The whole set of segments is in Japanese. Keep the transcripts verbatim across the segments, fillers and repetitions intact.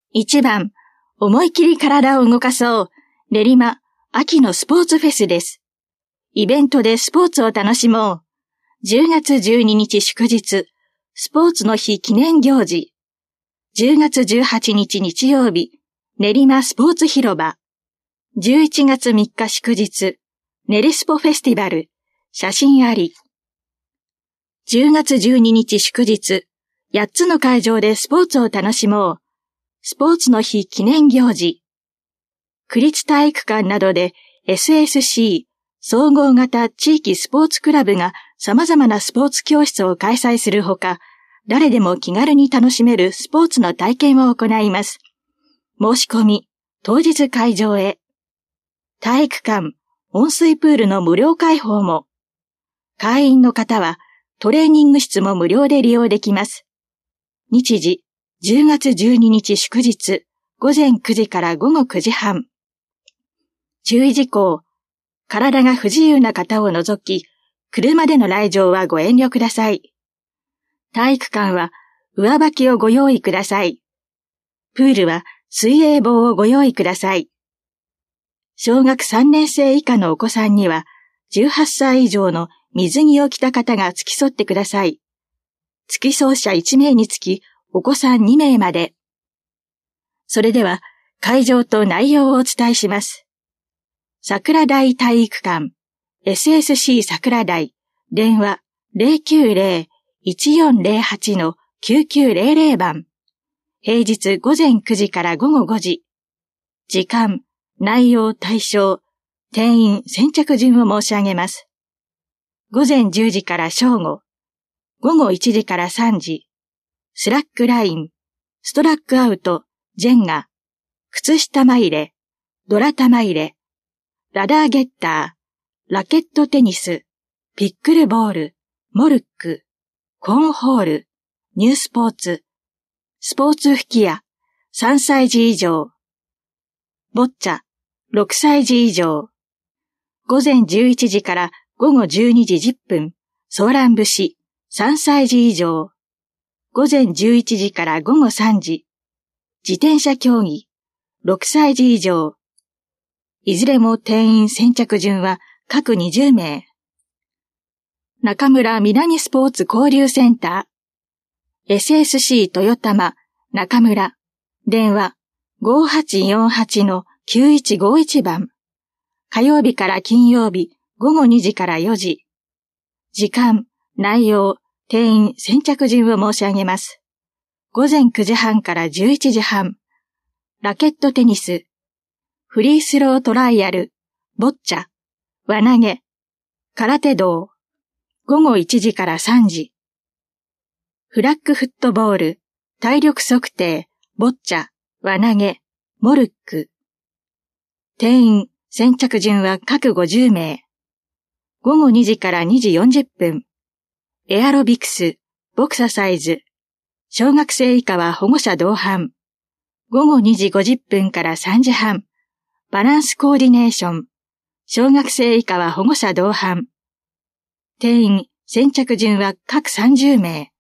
いちばん、思い切り体を動かそう。練馬秋のスポーツフェスです。イベントでスポーツを楽しもう。じゅうがつじゅうににち祝日、スポーツの日記念行事。じゅうがつじゅうはちにち日曜日、練馬スポーツ広場。じゅういちがつみっか祝日、練りスポフェスティバル、写真あり。じゅうがつじゅうににち祝日、やっつの会場でスポーツを楽しもう。スポーツの日記念行事。区立体育館などで エスエスシー 総合型地域スポーツクラブが様々なスポーツ教室を開催するほか、誰でも気軽に楽しめるスポーツの体験を行います。申し込み、当日会場へ。体育館、温水プールの無料開放も。会員の方はトレーニング室も無料で利用できます。日時、じゅうがつじゅうににち祝日、ごぜんくじからごごくじはん。注意事項、体が不自由な方を除き、車での来場はご遠慮ください。体育館は上履きをご用意ください。プールは水泳帽をご用意ください。小学さんねんせい以下のお子さんには、じゅうはっさい以上の水着を着た方が付き添ってください。付き添う者いちめいにつき、お子さんにめいまで。それでは、会場と内容をお伝えします。桜台体育館、エスエスシー 桜台、電話 ゼロきゅうゼロ いちよんゼロはち のきゅうきゅうゼロゼロ 番。平日ごぜんくじからごごごじ。時間、内容、対象、定員、先着順を申し上げます。ごぜんじゅうじから正午、ごごいちじからさんじ、スラックライン、ストラックアウト、ジェンガ、靴下玉入れ、ドラ玉入れ、ラダーゲッター、ラケットテニス、ピックルボール、モルック、コーンホール、ニュースポーツ、スポーツ吹き矢、さんさいじ以上、ボッチャ、ろくさいじ以上、ごぜんじゅういちじからごごじゅうにじじゅっぷん、ソーラン節、さんさいじ以上、ごぜんじゅういちじからごごさんじ、自転車競技、ろくさいじ以上、いずれも定員先着順は各にじゅうめい。中村南スポーツ交流センター、エスエスシー 豊玉、中村、電話 ごはちよんはち のきゅういちごいち 番。火曜日から金曜日、ごごにじからよじ。時間、内容、定員先着順を申し上げます。ごぜんくじはんからじゅういちじはん。ラケットテニス、フリースロートライアル、ボッチャ、輪投げ、空手道、ごごいちじからさんじ。フラッグフットボール、体力測定、ボッチャ、輪投げ、モルック。定員、先着順は各ごじゅうめい。ごごにじからにじよんじゅっぷん。エアロビクス、ボクササイズ。小学生以下は保護者同伴。ごごにじごじゅっぷんからさんじはん。バランスコーディネーション。小学生以下は保護者同伴。定員、先着順は各さんじゅうめい。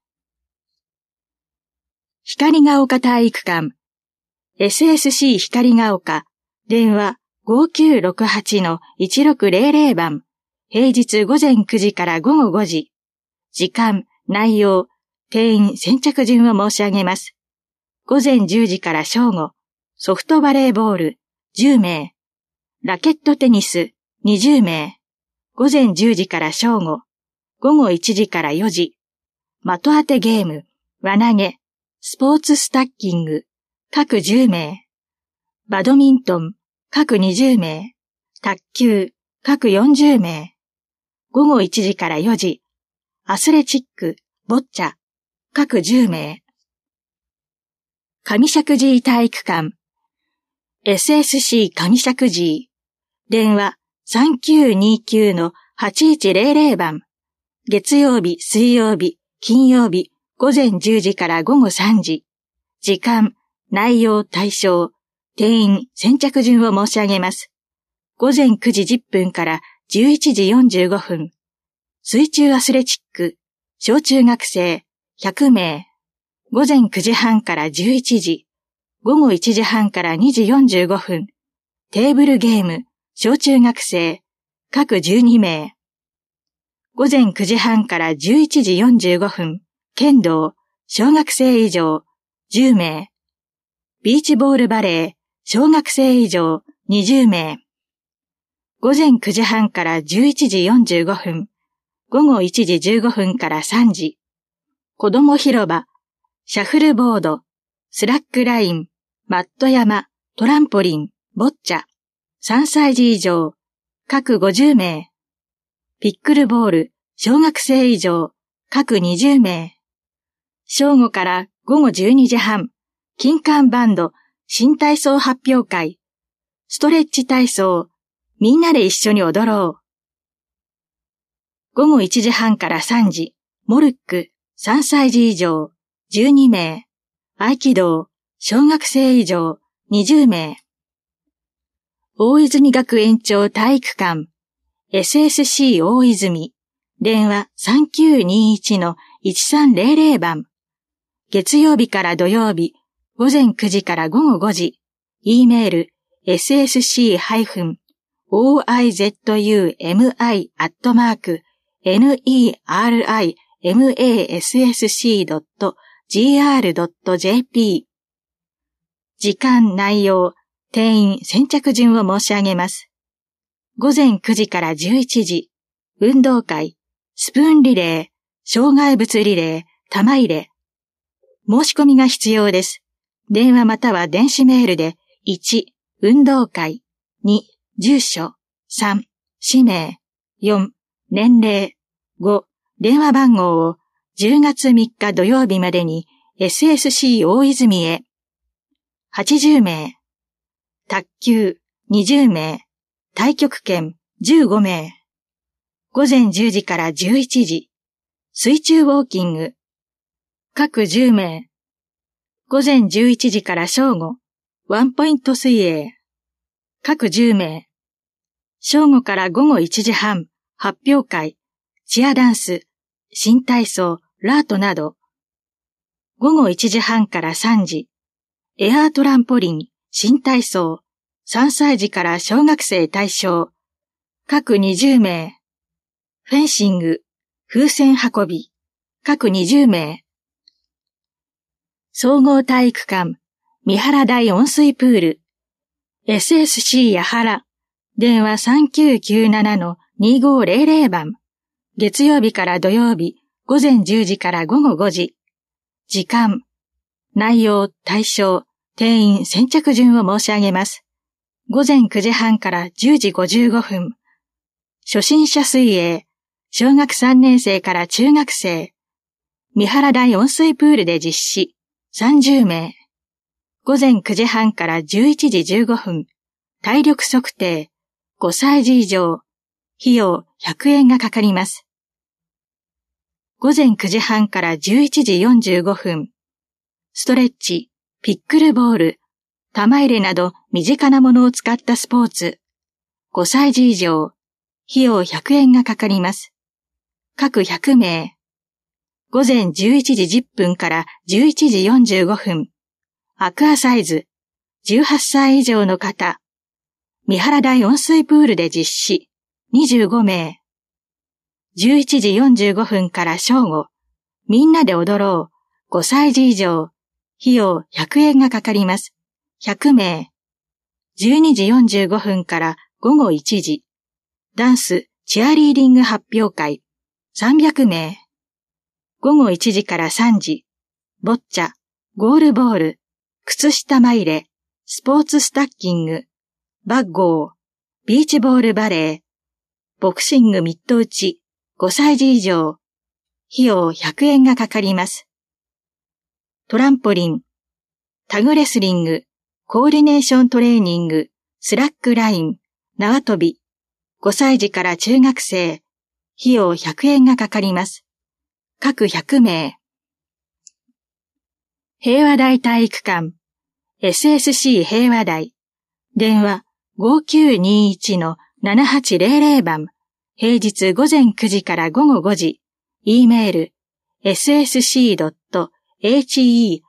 光が丘体育館。エスエスシー 光が丘。電話 ごきゅうろくはち のいちろくゼロゼロ 番。平日ごぜんくじからごごごじ。時間、内容、定員先着順を申し上げます。ごぜんじゅうじから正午。ソフトバレーボールじゅうめい。ラケットテニスにじゅうめい。ごぜんじゅうじから正午。ごごいちじからよじ。的当てゲーム、輪投げ、スポーツスタッキング、各じゅうめい。バドミントン、各にじゅうめい。卓球、各よんじゅうめい。ごごいちじからよじ。アスレチック、ボッチャ、各じゅうめい。上石神井体育館、エスエスシー 上石神井。電話 さんきゅうにきゅう のはちいちゼロゼロ 番。月曜日、水曜日、金曜日、ごぜんじゅうじからごごさんじ。時間、内容、対象、定員、先着順を申し上げます。ごぜんくじじゅっぷんからじゅういちじよんじゅうごふん。水中アスレチック、小中学生、ひゃくめい。ごぜんくじはんからじゅういちじ。 午後いちじはんからにじよんじゅうごふん、テーブルゲーム、小中学生、各じゅうにめい。午前くじはんからじゅういちじよんじゅうごふん、剣道、小学生以上、じゅうめい。ビーチボールバレー、小学生以上、にじゅうめい。午前くじはんからじゅういちじよんじゅうごふん、午後いちじじゅうごふんからさんじ。子供広場、シャフルボード、スラックライン、マット山、トランポリン、ボッチャ、さんさいじ以上、各ごじゅうめい。ピックルボール、小学生以上、各にじゅうめい。正午から午後じゅうにじはん、金管バンド、新体操発表会、ストレッチ体操、みんなで一緒に踊ろう。午後いちじはんからさんじ、モルック、さんさいじ以上、じゅうにめい。合気道、小学生以上、にじゅうめい。大泉学園町体育館、エスエスシー 大泉、電話 さんきゅうにいちのいちさんぜろぜろ 番。月曜日から土曜日、午前くじから午後ごじ、E メール、エスエスシー オーアイゼットユーエムアイ アットマーク、ネルマッシー ドット ジーアール ドット ジェーピー。時間、内容、定員、先着順を申し上げます。午前くじからじゅういちじ、運動会、スプーンリレー、障害物リレー、玉入れ。申し込みが必要です。電話または電子メールで、いち、運動会、に、住所、さん、氏名、よん、年齢、ご、電話番号をじゅうがつみっか土曜日までに エスエスシー 大泉へ。はちじゅうめい。卓球にじゅうめい。太極拳じゅうごめい。午前じゅうじからじゅういちじ。水中ウォーキング。各じゅうめい。午前じゅういちじから正午。ワンポイント水泳。各じゅうめい。正午から午後いちじはん。発表会。チアダンス。新体操。ラートなど。午後いちじはんからさんじ。エアートランポリン。新体操。さんさいじから小学生対象。各にじゅうめい。フェンシング。風船運び。各にじゅうめい。総合体育館。三原台温水プール。エスエスシー 八原。電話 さんきゅうきゅうななのにごぜろぜろ 番。月曜日から土曜日、午前じゅうじから午後ごじ。時間、内容、対象、定員、先着順を申し上げます。午前くじはんからじゅうじごじゅうごふん。初心者水泳、小学さんねんせいから中学生。三原台温水プールで実施、さんじゅうめい。午前くじはんからじゅういちじじゅうごふん。体力測定、ごさいじ以上。費用ひゃくえんがかかります。午前くじはんからじゅういちじよんじゅうごふん。ストレッチ、ピックルボール、玉入れなど身近なものを使ったスポーツ。ごさいじ以上。費用ひゃくえんがかかります。各ひゃくめい。午前じゅういちじじゅっぷんからじゅういちじよんじゅうごふん。アクアサイズ、じゅうはっさい以上の方。三原台温水プールで実施。にじゅうごめい。じゅういちじよんじゅうごふんから正午。みんなで踊ろう。ごさいじ以上。費用ひゃくえんがかかります。ひゃくめい。じゅうにじよんじゅうごふんから午後いちじ。ダンス、チアリーディング発表会。さんびゃくめい。午後いちじからさんじ。ボッチャ、ゴールボール、靴下ま入れ、スポーツスタッキング、バッゴー、ビーチボールバレー、ボクシングミット打ち、ごさいじ以上。費用ひゃくえんがかかります。トランポリン、タグレスリング、コーディネーショントレーニング、スラックライン、縄跳び、ごさいじから中学生。費用ひゃくえんがかかります。各ひゃくめい。平和台体育館、エスエスシー 平和台、電話 ごきゅうにいちのななはちぜろぜろ 番、平日午前くじから午後ごじ、E メール、エスエスシー ドット heiwadai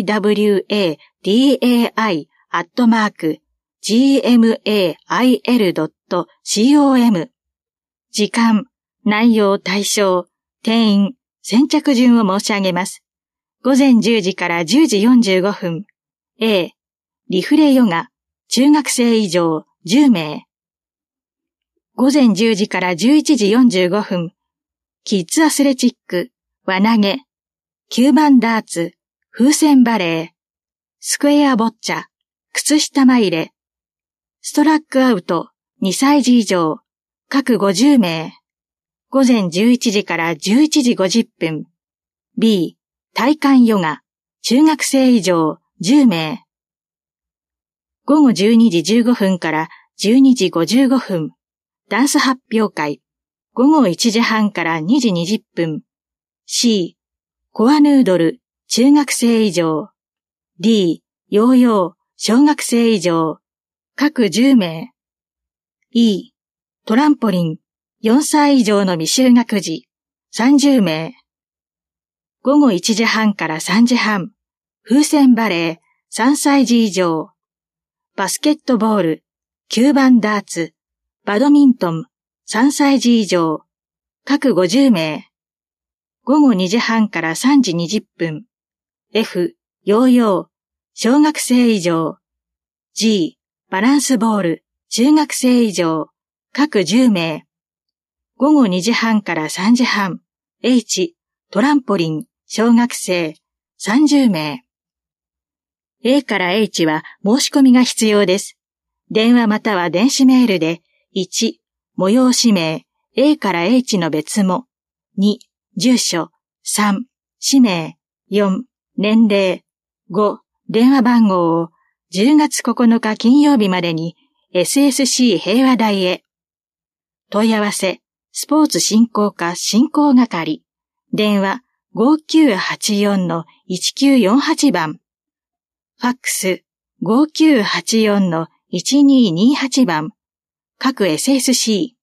アットマーク ジーエムエーアイエルドットコム 時間、内容、対象、定員、先着順を申し上げます。午前じゅうじからじゅうじよんじゅうごふん。A、リフレヨガ、中学生以上じゅうめい。午前じゅうじからじゅういちじよんじゅうごふん。キッズアスレチック、輪投げ、きゅうばんダーツ、風船バレー、スクエアボッチャ、靴下ま入れ、ストラックアウト、にさいじ以上、各ごじゅうめい。午前じゅういちじからじゅういちじごじゅっぷん。B、体幹ヨガ、中学生以上じゅうめい。午後じゅうにじじゅうごふんからじゅうにじごじゅうごふん。ダンス発表会。午後いちじはんからにじにじゅっぷん。C、コアヌードル、中学生以上。D、ヨーヨー、小学生以上。各じゅうめい。E、トランポリン、よんさい以上の未就学児、さんじゅうめい。午後いちじはんからさんじはん。風船バレー、さんさいじ以上。バスケットボール、きゅうばんダーツ、バドミントン、さんさいじ以上。各ごじゅうめい。午後にじはんからさんじにじゅっぷん。F、ヨーヨー、小学生以上。G、バランスボール、中学生以上。各じゅうめい。午後にじはんからさんじはん。H、トランポリン、小学生、さんじゅうめい。A から H は申し込みが必要です。電話または電子メールで、いち、催し名、A から H の別も、に、住所、さん、氏名、よん、年齢、ご、電話番号をじゅうがつここのか金曜日までに エスエスシー 平和台へ。問い合わせ、スポーツ振興課振興係。電話 ごきゅうはちよんのいちきゅうよんはち 番。ファックス ごきゅうはちよんのいちににはち 番。各 エスエスシー。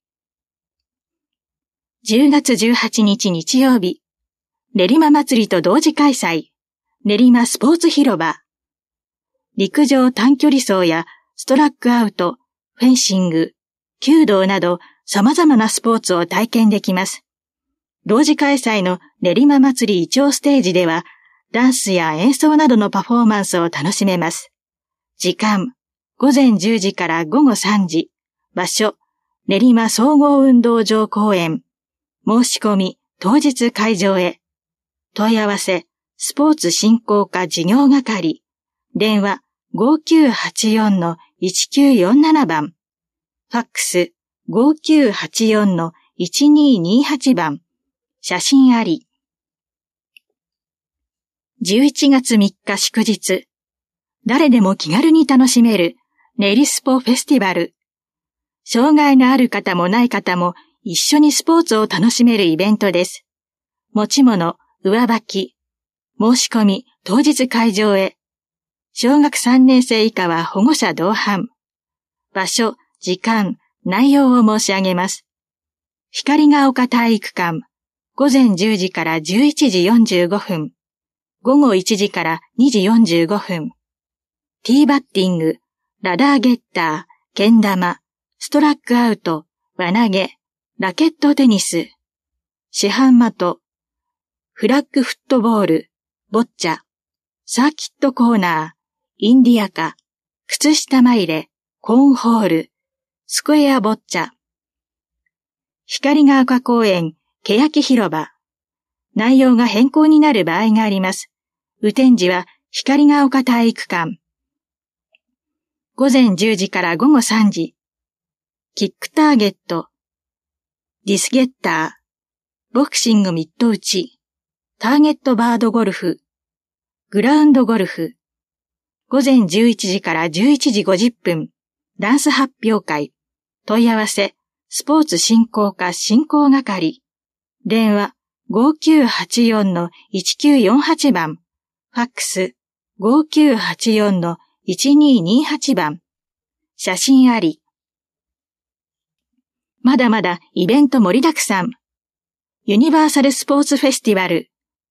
じゅうがつじゅうはちにち日曜日。練馬祭りと同時開催。練馬スポーツ広場。陸上短距離走やストラックアウト、フェンシング、弓道など様々なスポーツを体験できます。同時開催の練馬祭りイチョウステージでは、ダンスや演奏などのパフォーマンスを楽しめます。時間、ごぜんじゅうじからごごさんじ。場所、練馬総合運動場公園。申し込み、当日会場へ。問い合わせ、スポーツ振興課事業係。電話 ごきゅうはちよんのいちきゅうよんなな 番。ファックス ごきゅうはちよんのいちににはち 番。写真あり。じゅういちがつみっか祝日。誰でも気軽に楽しめる練りスポフェスティバル。障害のある方もない方も一緒にスポーツを楽しめるイベントです。持ち物、上履き。申し込み、当日会場へ。小学さんねん生以下は保護者同伴。場所、時間、内容を申し上げます。光が丘体育館。ごぜんじゅうじからじゅういちじよんじゅうごふん。ごごいちじからにじよんじゅうごふん。ティーバッティング、ラダーゲッター、けん玉、ストラックアウト、輪投げ、ラケットテニス、市販的、フラッグフットボール、ボッチャ、サーキットコーナー、インディアカ、靴下ま入れ、コーンホール、スクエアボッチャ。光が丘公園、欅広場。内容が変更になる場合があります。雨天時は光が丘体育館。ごぜんじゅうじからごごさんじ。キックターゲット。ディスゲッター。ボクシングミット打ち。ターゲットバードゴルフ。グラウンドゴルフ。ごぜんじゅういちじからじゅういちじごじゅっぷん。ダンス発表会。問い合わせ。スポーツ振興課振興係。電話 ごきゅうはちよんのいちきゅうよんはち 番。ファックス ごきゅうはちよんのいちににはち 番。写真あり。まだまだイベント盛りだくさん。ユニバーサルスポーツフェスティバル。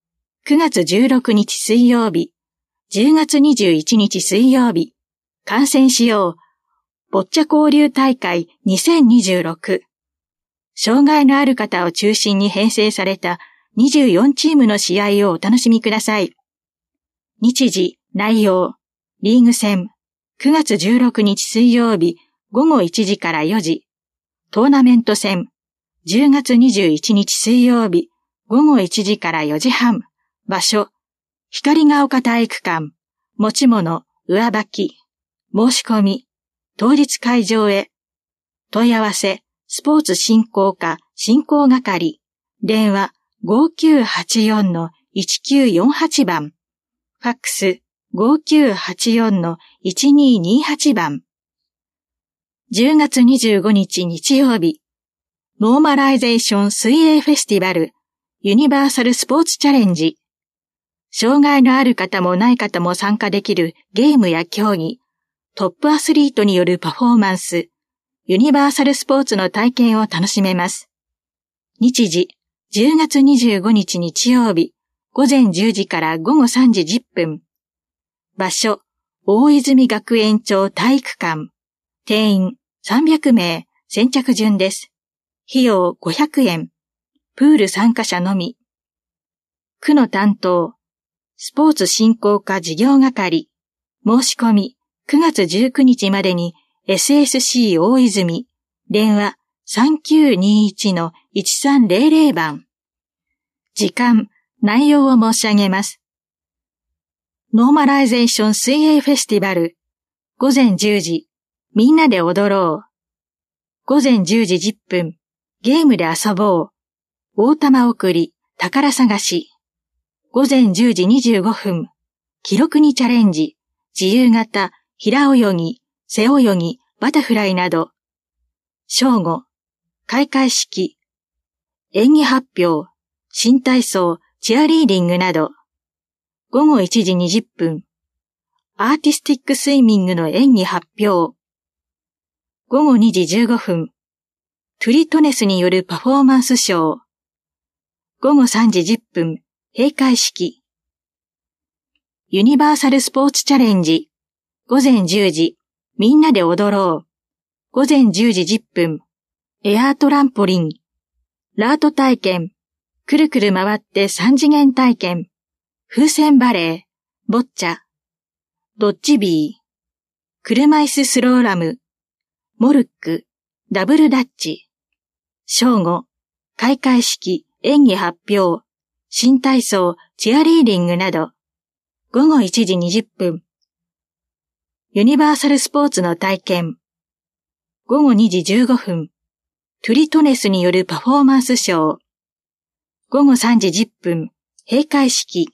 くがつじゅうろくにち水曜日、じゅうがつにじゅういちにち水曜日、観戦しよう。ボッチャ交流大会にせんにじゅうろく。障害のある方を中心に編成されたにじゅうよんチームの試合をお楽しみください。日時、内容、リーグ戦、くがつじゅうろくにち水曜日ごごいちじからよじ、トーナメント戦、じゅうがつにじゅういちにち水曜日ごごいちじからよじはん、場所、光が丘体育館、持ち物、上履き、申し込み、当日会場へ、問い合わせ、スポーツ振興課振興係、電話 ごきゅうはちよんのいちきゅうよんはち 番、ファックス ごきゅうはちよんのいちににはち 番。じゅうがつにじゅうごにち日曜日、ノーマライゼーション水泳フェスティバル、ユニバーサルスポーツチャレンジ。障害のある方もない方も参加できるゲームや競技、トップアスリートによるパフォーマンス、ユニバーサルスポーツの体験を楽しめます。日時、じゅうがつにじゅうごにち日曜日、ごぜんじゅうじからごごさんじじゅっぷん。場所、大泉学園町体育館。定員さんびゃくめい、先着順です。費用ごひゃくえん。プール参加者のみ。区の担当、スポーツ振興課事業係。申し込み、くがつじゅうくにちまでに エスエスシー 大泉、電話 さんきゅうにいちのいちさんぜろぜろ 番。時間、内容を申し上げます。ノーマライゼーション水泳フェスティバル、ごぜんじゅうじ、みんなで踊ろう。ごぜんじゅうじじゅっぷん、ゲームで遊ぼう。大玉送り、宝探し。ごぜんじゅうじにじゅうごふん、記録にチャレンジ、自由形、平泳ぎ、背泳ぎ、バタフライなど。正午、開会式、演技発表、新体操、チアリーディングなど。ごごいちじにじゅっぷん、アーティスティックスイミングの演技発表。ごごにじじゅうごふん、トゥリトネスによるパフォーマンスショー。ごごさんじじゅっぷん、閉会式。ユニバーサルスポーツチャレンジ。ごぜんじゅうじ、みんなで踊ろう。ごぜんじゅうじじゅっぷん、エアートランポリン。ラート体験。くるくる回って三次元体験。風船バレー。ボッチャ。ドッジビー。車椅子スローラム。モルック。ダブルダッチ。正午。開会式。演技発表。新体操。チアリーディングなど。ごごいちじにじゅっぷん。ユニバーサルスポーツの体験。ごごにじじゅうごふん。トゥリトネスによるパフォーマンスショー。ごごさんじじゅっぷん。閉会式。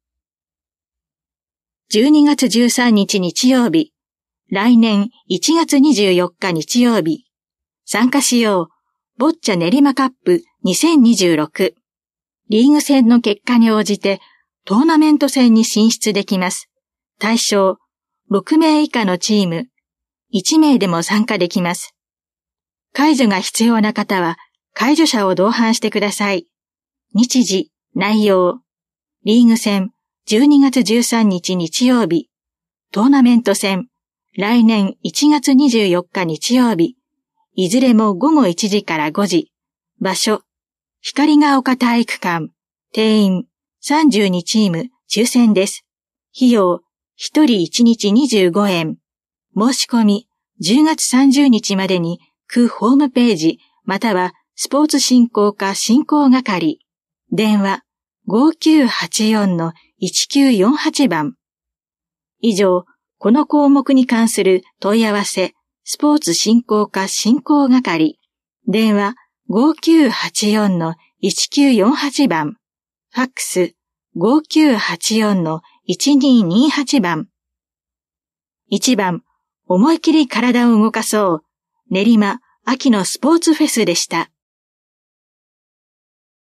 じゅうにがつじゅうさんにち日曜日。来年いちがつにじゅうよっか日曜日。参加しよう。ボッチャ練馬カップにせんにじゅうろく。リーグ戦の結果に応じてトーナメント戦に進出できます。対象、ろくめい以下のチーム。いちめいでも参加できます。介助が必要な方は介助者を同伴してください。日時、内容。リーグ戦、じゅうにがつじゅうさんにち日曜日。トーナメント戦、来年いちがつにじゅうよっか日曜日。いずれもごごいちじからごじ。場所、光が丘体育館。定員、さんじゅうにチーム、抽選です。費用、ひとりいちにちにじゅうごえん。申し込み、じゅうがつさんじゅうにちまでに、区ホームページ、または、スポーツ振興課振興係。電話、ごきゅうはちよんのいちきゅうよんはち 番。以上、この項目に関する問い合わせ、スポーツ振興課振興係。電話、ごきゅうはちよんのいちきゅうよんはち 番。ファックス、ごきゅうはちよんのいちににはち 番。いちばん、思い切り体を動かそう。練馬秋のスポーツフェスでした。